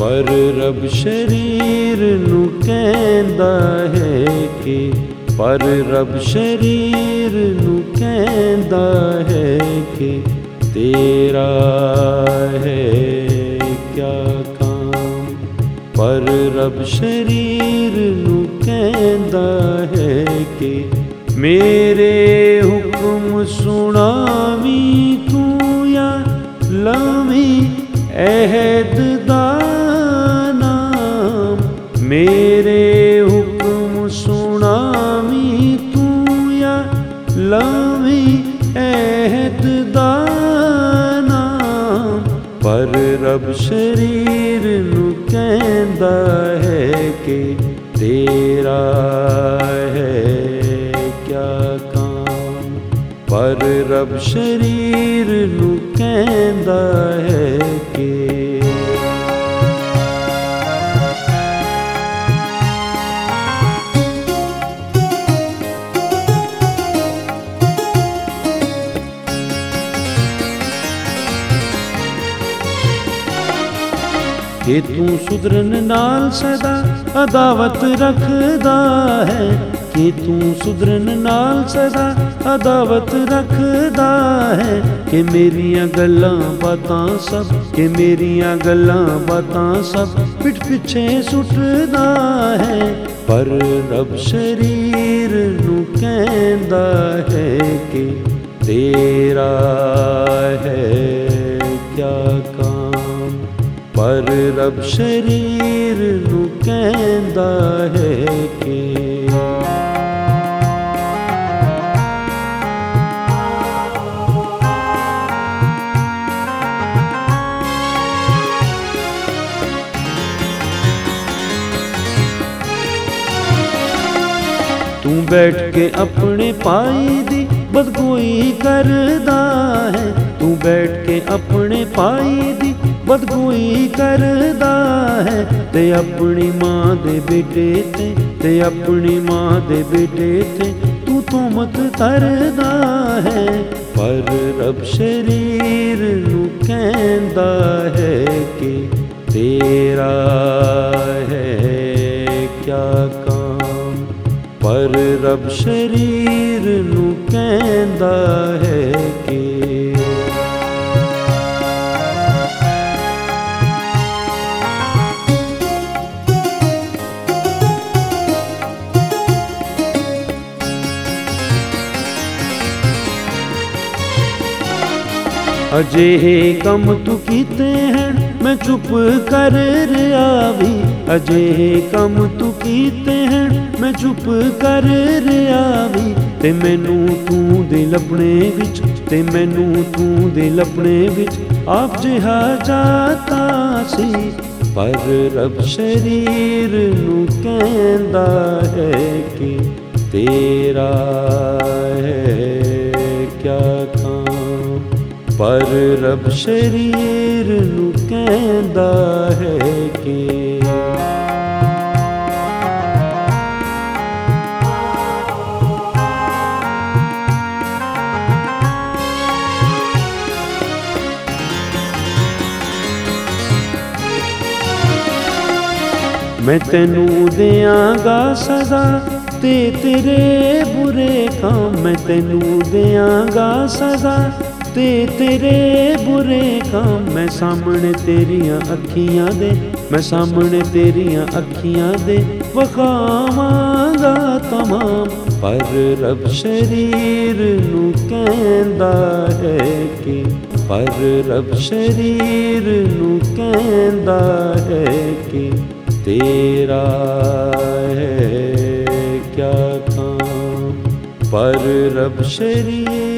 पर रब शरीर नू कहंदा है कि पर रब शरीर नू कहंदा है कि तेरा है क्या काम। पर रब शरीर नू कहंदा है कि मेरे हुक्म सुनावी तू या लवी अहद दा नाम। मेरे हुक्म सुनावी तू या लवी अहद दा नाम। पर रब शरीर नू कहंदा है कि तेरा है क्या काम। पर रब शरीर नू कहंदा है कि तू सुधरन नाल सदा अदावत रखदा है। कि तू सुधरन नाल सदा अदावत रखदा है। कि मेरियां गल्लां बातां सब कि मेरियां गल्लां बातां सब पिठ पिछे सुटदा है। पर रब शरीर नू कहंदा है कि तेरा है क्या काम। पर रब शरीर नू कहंदा है कि तू बैठ के अपने पाई दी बदगोई करदा है। तू बैठ के अपने पाई दी बदगोई करदा है। ते अपनी मां दे बेटे ते अपनी मां दे बेटे ते तू तो मत करदा है। पर रब शरीर नू कहंदा है कि तेरा है क्या काम। पर रब शरीर नू कहंदा है कि अजे कम तू कीते हैं मैं चुप कर रिया भी। अजे कम तू कीते हैं मैं चुप कर रिया भी। ते मैनू तू दे लपने विच ते मैनू तू दे लपने विच आप जिहा जाता सी। पर रब शरीर नू कहंदा है कि तेरा है क्या काम। पर रब शरीर नू कहंदा है कि मैं तेनू देआंगा सजा ते तेरे बुरे काम। मैं तेनू देआंगा सजा ते तेरे बुरे काम। मैं सामने तेरियां अखियां दे मैं सामने तेरियां अखियां दे वखावांगा तमाम। पर रब शरीर नू कहंदा है कि पर रब शरीर नू कहंदा है कि तेरा है क्या काम। पर रब शरीर